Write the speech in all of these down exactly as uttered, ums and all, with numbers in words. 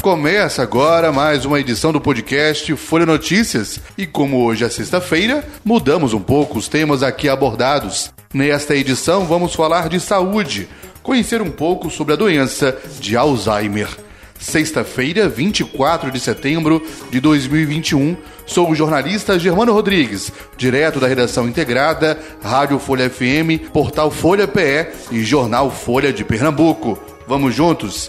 Começa agora mais uma edição do podcast Folha Notícias e como hoje é sexta-feira, mudamos um pouco os temas aqui abordados. Nesta edição vamos falar de saúde, conhecer um pouco sobre a doença de Alzheimer. Sexta-feira, vinte e quatro de setembro de dois mil e vinte e um, sou o jornalista Germano Rodrigues, direto da redação integrada, Rádio Folha F M, Portal Folha P E e Jornal Folha de Pernambuco. Vamos juntos?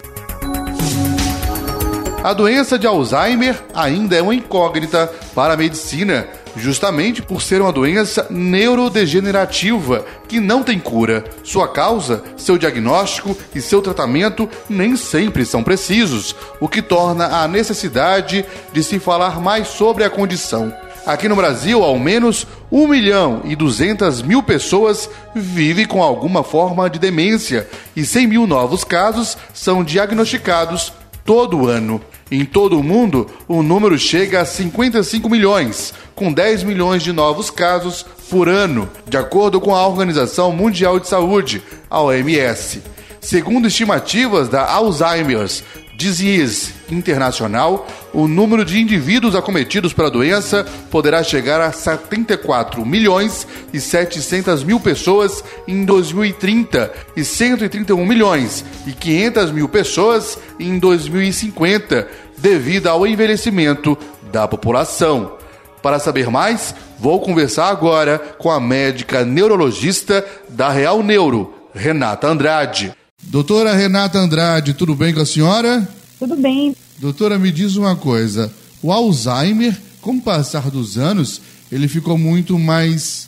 A doença de Alzheimer ainda é uma incógnita para a medicina, justamente por ser uma doença neurodegenerativa que não tem cura. Sua causa, seu diagnóstico e seu tratamento nem sempre são precisos, o que torna a necessidade de se falar mais sobre a condição. Aqui no Brasil, ao menos um milhão e duzentas mil pessoas vivem com alguma forma de demência e cem mil novos casos são diagnosticados todo ano. Em todo o mundo, o número chega a cinquenta e cinco milhões, com dez milhões de novos casos por ano, de acordo com a Organização Mundial de Saúde, a O M S. Segundo estimativas da Alzheimer's Disease Internacional, o número de indivíduos acometidos pela doença poderá chegar a setenta e quatro milhões e setecentas mil pessoas em dois mil e trinta e cento e trinta e um milhões e quinhentas mil pessoas em dois mil e cinquenta, devido ao envelhecimento da população. Para saber mais, vou conversar agora com a médica neurologista da Real Neuro, Renata Andrade. Doutora Renata Andrade, tudo bem com a senhora? Tudo bem. Doutora, me diz uma coisa, o Alzheimer, com o passar dos anos, ele ficou muito mais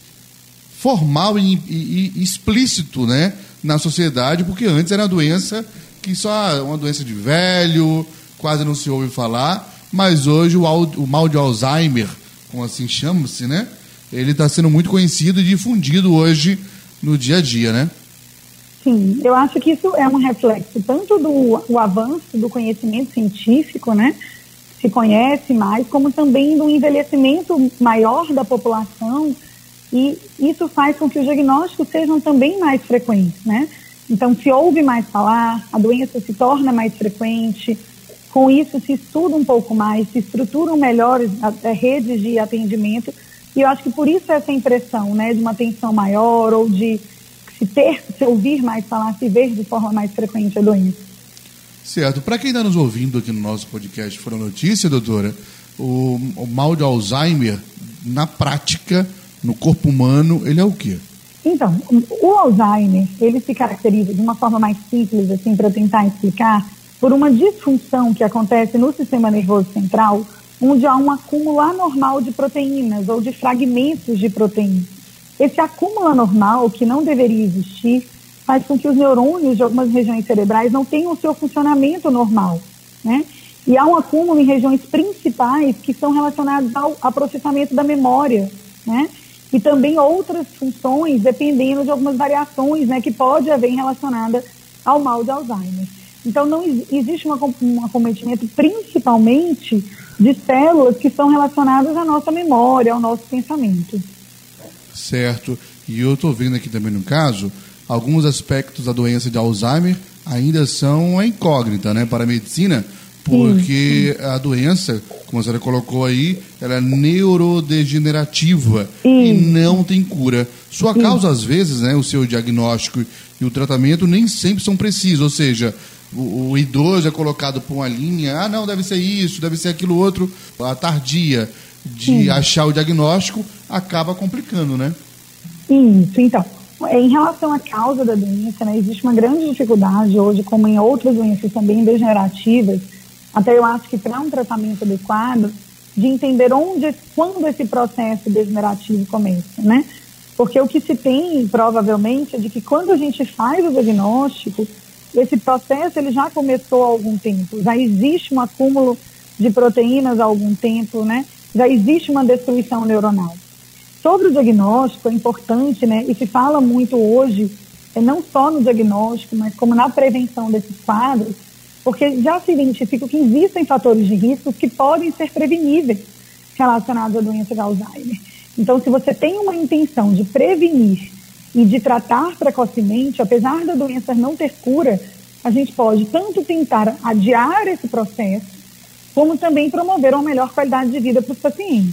formal e, e, e explícito, né, na sociedade, porque antes era uma doença que só uma doença de velho, quase não se ouve falar, mas hoje o, o mal de Alzheimer, como assim chama-se, né, ele está sendo muito conhecido e difundido hoje no dia a dia, né? Sim, eu acho que isso é um reflexo tanto do o avanço do conhecimento científico, né, se conhece mais, como também do envelhecimento maior da população, e isso faz com que os diagnósticos sejam também mais frequentes, né? Então, se ouve mais falar, a doença se torna mais frequente, com isso se estuda um pouco mais, se estruturam melhores redes de atendimento, e eu acho que por isso essa impressão, né, de uma atenção maior ou de se ter, se ouvir mais falar, se ver de forma mais frequente a doença. Certo. Para quem está nos ouvindo aqui no nosso podcast Folha Notícia, doutora, o, o mal de Alzheimer, na prática, no corpo humano, ele é o quê? Então, o Alzheimer, ele se caracteriza de uma forma mais simples, assim, para tentar explicar, por uma disfunção que acontece no sistema nervoso central, onde há um acúmulo anormal de proteínas ou de fragmentos de proteínas. Esse acúmulo anormal, que não deveria existir, faz com que os neurônios de algumas regiões cerebrais não tenham o seu funcionamento normal, né? E há um acúmulo em regiões principais que são relacionadas ao, ao processamento da memória, né? E também outras funções, dependendo de algumas variações, né, que pode haver relacionada ao mal de Alzheimer. Então, não existe uma, um acometimento principalmente de células que são relacionadas à nossa memória, ao nosso pensamento. Certo. E eu estou vendo aqui também no caso, alguns aspectos da doença de Alzheimer ainda são uma incógnita, né, para a medicina, porque sim, sim. A doença, como a senhora colocou aí, ela é neurodegenerativa sim. e não tem cura. Sua sim. causa, às vezes, né, o seu diagnóstico e o tratamento nem sempre são precisos, ou seja, o, o idoso é colocado por uma linha, ah, não, deve ser isso, deve ser aquilo outro, a tardia de sim. achar o diagnóstico acaba complicando, né? Isso, então, em relação à causa da doença, né, existe uma grande dificuldade hoje, como em outras doenças também degenerativas, até eu acho que para um tratamento adequado, de entender onde, quando esse processo degenerativo começa, né? Porque o que se tem, provavelmente, é de que quando a gente faz o diagnóstico, esse processo ele já começou há algum tempo, já existe um acúmulo de proteínas há algum tempo, né? Já existe uma destruição neuronal. Sobre o diagnóstico, é importante, né, e se fala muito hoje, é, não só no diagnóstico, mas como na prevenção desses quadros, porque já se identifica que existem fatores de risco que podem ser preveníveis relacionados à doença de Alzheimer. Então, se você tem uma intenção de prevenir e de tratar precocemente, apesar da doença não ter cura, a gente pode tanto tentar adiar esse processo, como também promover uma melhor qualidade de vida para os pacientes.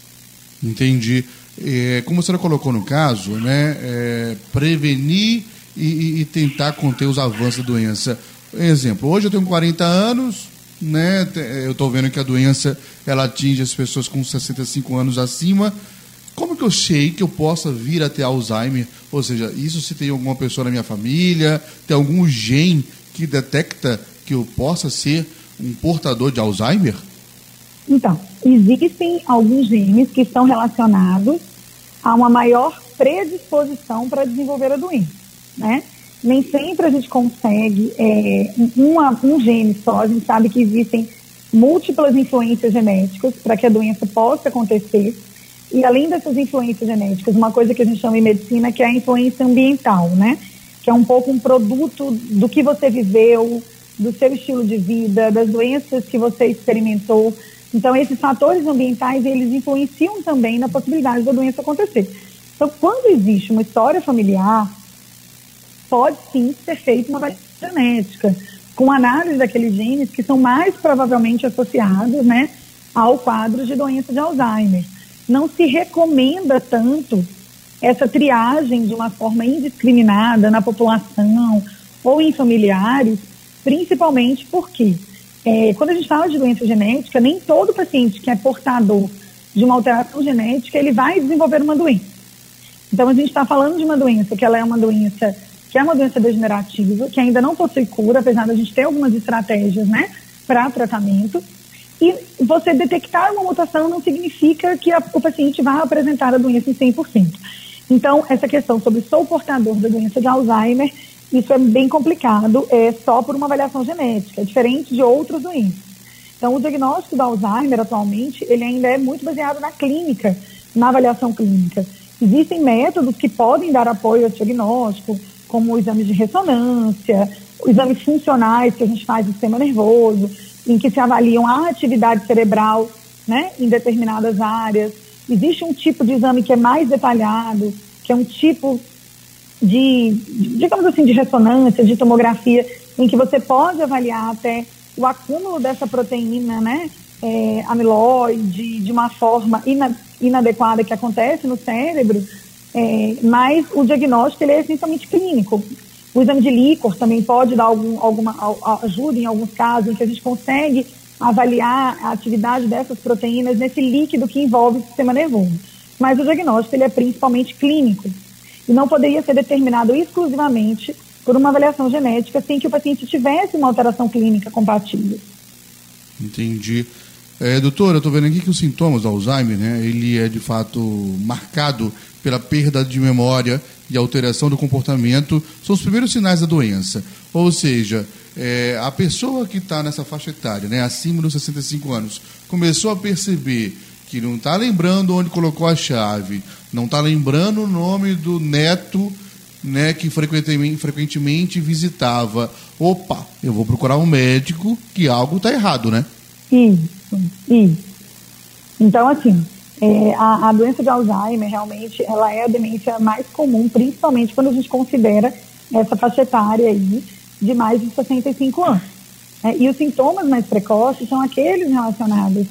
Entendi. É, como a senhora colocou no caso, né, é, prevenir e, e tentar conter os avanços da doença. Exemplo, hoje eu tenho quarenta anos, né, eu estou vendo que a doença ela atinge as pessoas com sessenta e cinco anos acima. Como que eu sei que eu possa vir a ter Alzheimer? Ou seja, isso se tem alguma pessoa na minha família, tem algum gene que detecta que eu possa ser um portador de Alzheimer? Então, existem alguns genes que estão relacionados a uma maior predisposição para desenvolver a doença, né? Nem sempre a gente consegue é, uma, um gene só, a gente sabe que existem múltiplas influências genéticas para que a doença possa acontecer. E além dessas influências genéticas, uma coisa que a gente chama em medicina que é a influência ambiental, né? Que é um pouco um produto do que você viveu, do seu estilo de vida, das doenças que você experimentou. Então, esses fatores ambientais, eles influenciam também na possibilidade da doença acontecer. Então, quando existe uma história familiar, pode sim ser feita uma avaliação genética, com análise daqueles genes que são mais provavelmente associados, né, ao quadro de doença de Alzheimer. Não se recomenda tanto essa triagem de uma forma indiscriminada na população ou em familiares, principalmente porque é, quando a gente fala de doença genética, nem todo paciente que é portador de uma alteração genética, ele vai desenvolver uma doença. Então, a gente está falando de uma doença que ela é uma doença que é uma doença degenerativa, que ainda não possui cura, apesar de a gente ter algumas estratégias, né, para tratamento. E você detectar uma mutação não significa que a, o paciente vai apresentar a doença em cem por cento. Então, essa questão sobre sou portador da doença de Alzheimer, isso é bem complicado, é só por uma avaliação genética, é diferente de outras doenças. Então, o diagnóstico do Alzheimer, atualmente, ele ainda é muito baseado na clínica, na avaliação clínica. Existem métodos que podem dar apoio ao diagnóstico, como exames de ressonância, exames funcionais que a gente faz do sistema nervoso, em que se avaliam a atividade cerebral, né, em determinadas áreas. Existe um tipo de exame que é mais detalhado, que é um tipo de, digamos assim, de ressonância, de tomografia, em que você pode avaliar até o acúmulo dessa proteína, né, é, amiloide, de uma forma ina, inadequada que acontece no cérebro, é, mas o diagnóstico ele é essencialmente clínico. O exame de líquor também pode dar algum, alguma ajuda em alguns casos, em que a gente consegue avaliar a atividade dessas proteínas nesse líquido que envolve o sistema nervoso. Mas o diagnóstico ele é principalmente clínico e não poderia ser determinado exclusivamente por uma avaliação genética sem que o paciente tivesse uma alteração clínica compatível. Entendi. É, doutora, eu estou vendo aqui que os sintomas do Alzheimer, né, ele é de fato marcado pela perda de memória e alteração do comportamento, são os primeiros sinais da doença. Ou seja, é, a pessoa que está nessa faixa etária, né, acima dos sessenta e cinco anos, começou a perceber que não está lembrando onde colocou a chave, não está lembrando o nome do neto, né, que frequentemente, frequentemente visitava. Opa, eu vou procurar um médico, que algo está errado, né? Isso, isso. Então, assim, é, a, a doença de Alzheimer, realmente, ela é a demência mais comum, principalmente quando a gente considera essa faixa etária aí de mais de sessenta e cinco anos. É, e os sintomas mais precoces são aqueles relacionados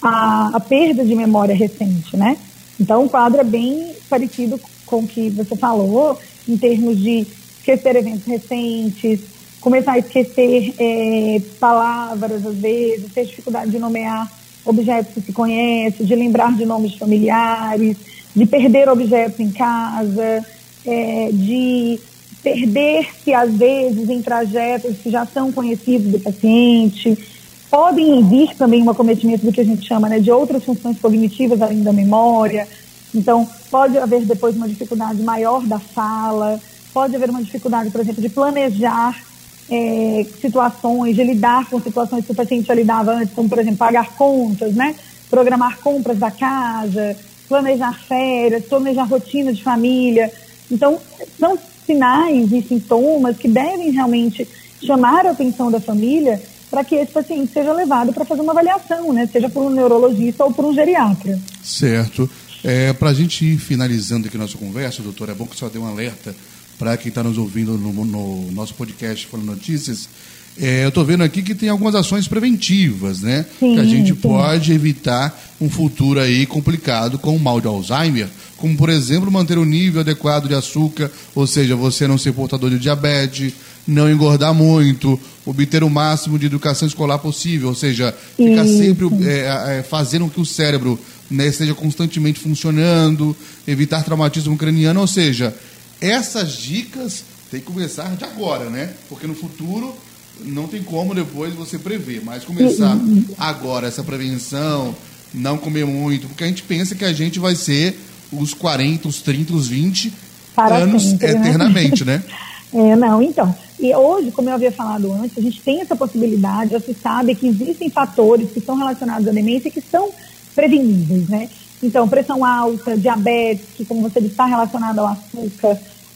à, à perda de memória recente, né? Então, o quadro é bem parecido com o que você falou, em termos de esquecer eventos recentes, começar a esquecer é, palavras, às vezes, ter dificuldade de nomear objetos que se conhece, de lembrar de nomes familiares, de perder objetos em casa, é, de perder-se, às vezes, em trajetos que já são conhecidos do paciente. Podem vir também um acometimento do que a gente chama, né, de outras funções cognitivas além da memória. Então, pode haver depois uma dificuldade maior da fala, pode haver uma dificuldade, por exemplo, de planejar É, situações, de lidar com situações que o paciente já lidava antes, como, por exemplo, pagar contas, né? Programar compras da casa, planejar férias, planejar rotina de família. Então, são sinais e sintomas que devem realmente chamar a atenção da família para que esse paciente seja levado para fazer uma avaliação, né? Seja por um neurologista ou por um geriatra. Certo. É, para a gente ir finalizando aqui a nossa conversa, doutora, é bom que a senhora dê um alerta para quem está nos ouvindo no, no nosso podcast Folha Notícias, é, eu estou vendo aqui que tem algumas ações preventivas, né? Sim, que a gente sim. pode evitar um futuro aí complicado com o mal de Alzheimer, como, por exemplo, manter o nível adequado de açúcar, ou seja, você não ser portador de diabetes, não engordar muito, obter o máximo de educação escolar possível, ou seja, ficar Isso. sempre é, é, fazendo com que o cérebro, né, esteja constantemente funcionando, evitar traumatismo craniano, ou seja, essas dicas tem que começar de agora, né? Porque no futuro não tem como depois você prever, mas começar agora essa prevenção, não comer muito, porque a gente pensa que a gente vai ser os quarenta, os trinta, os vinte Para anos sempre, eternamente, né? né? É, não, então, e hoje, como eu havia falado antes, a gente tem essa possibilidade, já se sabe que existem fatores que estão relacionados à demência que são preveníveis, né? Então, pressão alta, diabetes, que como você disse, está relacionado ao açúcar,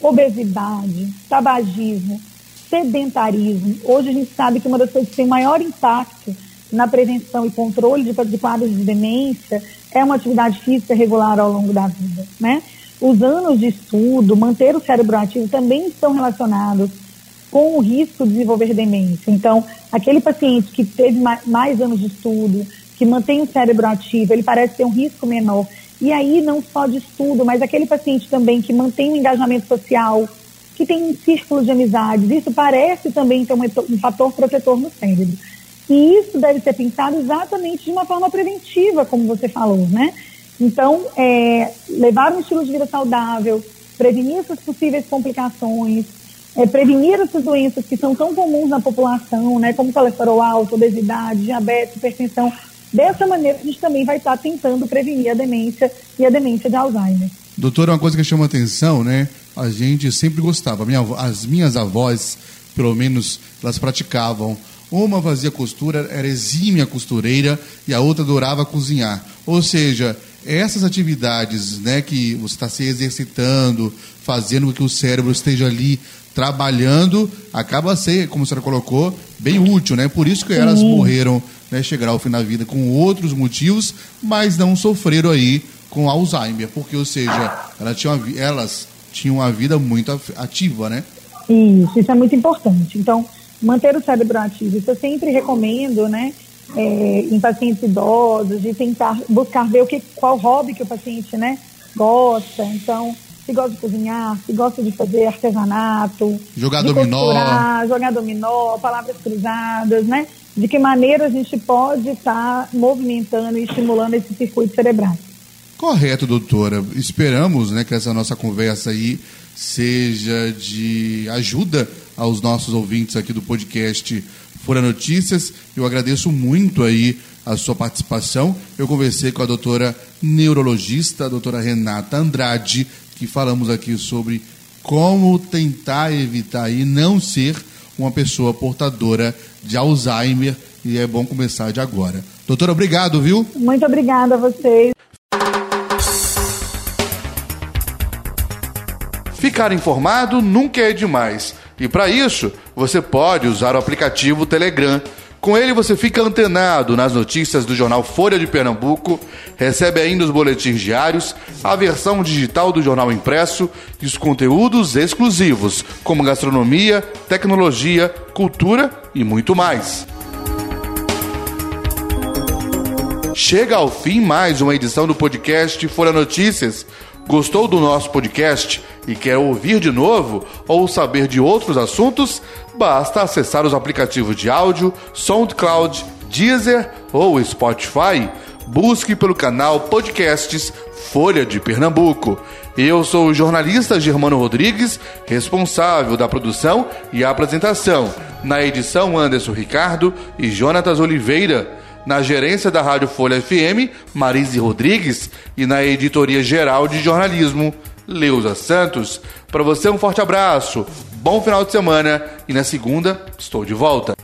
obesidade, tabagismo, sedentarismo. Hoje a gente sabe que uma das coisas que tem maior impacto na prevenção e controle de, de quadros de demência é uma atividade física regular ao longo da vida, né? Os anos de estudo, manter o cérebro ativo também estão relacionados com o risco de desenvolver demência. Então, aquele paciente que teve mais, mais anos de estudo, que mantém o cérebro ativo, ele parece ter um risco menor. E aí, não só de estudo, mas aquele paciente também que mantém o engajamento social, que tem um círculo de amizades, isso parece também ter um, um fator protetor no cérebro. E isso deve ser pensado exatamente de uma forma preventiva, como você falou, né? Então, é, levar um estilo de vida saudável, prevenir essas possíveis complicações, é, prevenir essas doenças que são tão comuns na população, né? Como colesterol alto, obesidade, diabetes, hipertensão. Dessa maneira, a gente também vai estar tentando prevenir a demência e a demência de Alzheimer. Doutora, uma coisa que chama atenção, né? A gente sempre gostava. Minha, as minhas avós, pelo menos, elas praticavam. Uma fazia costura, era exímia costureira, e a outra adorava cozinhar. Ou seja, essas atividades, né, que você está se exercitando, fazendo com que o cérebro esteja ali trabalhando, acaba a ser, como a senhora colocou, bem útil, né? Por isso que elas Sim. morreram, né, chegaram ao fim da vida com outros motivos, mas não sofreram aí com Alzheimer, porque, ou seja, elas tinham, elas tinham uma vida muito ativa, né? Isso, isso é muito importante. Então, manter o cérebro ativo, isso eu sempre recomendo, né, é, em pacientes idosos, de tentar buscar ver o que, qual hobby que o paciente, né, gosta. Então, se gosta de cozinhar, se gosta de fazer artesanato, jogar de dominó, costurar, jogar dominó, palavras cruzadas, né? De que maneira a gente pode estar movimentando e estimulando esse circuito cerebral. Correto, doutora. Esperamos, né, que essa nossa conversa aí seja de ajuda aos nossos ouvintes aqui do podcast Folha Notícias. Eu agradeço muito aí a sua participação. Eu conversei com a doutora neurologista, a doutora Renata Andrade, que falamos aqui sobre como tentar evitar e não ser uma pessoa portadora de Alzheimer, e é bom começar de agora. Doutora, obrigado, viu? Muito obrigada a vocês. Ficar informado nunca é demais. E para isso, você pode usar o aplicativo Telegram. Com ele você fica antenado nas notícias do jornal Folha de Pernambuco, recebe ainda os boletins diários, a versão digital do jornal impresso e os conteúdos exclusivos, como gastronomia, tecnologia, cultura e muito mais. Chega ao fim mais uma edição do podcast Folha Notícias. Gostou do nosso podcast e quer ouvir de novo ou saber de outros assuntos? Basta acessar os aplicativos de áudio, SoundCloud, Deezer ou Spotify. Busque pelo canal Podcasts Folha de Pernambuco. Eu sou o jornalista Germano Rodrigues, responsável da produção e apresentação. Na edição, Anderson Ricardo e Jonatas Oliveira. Na gerência da Rádio Folha F M, Marise Rodrigues, e na editoria geral de jornalismo, Leusa Santos. Para você, um forte abraço, bom final de semana, e na segunda estou de volta.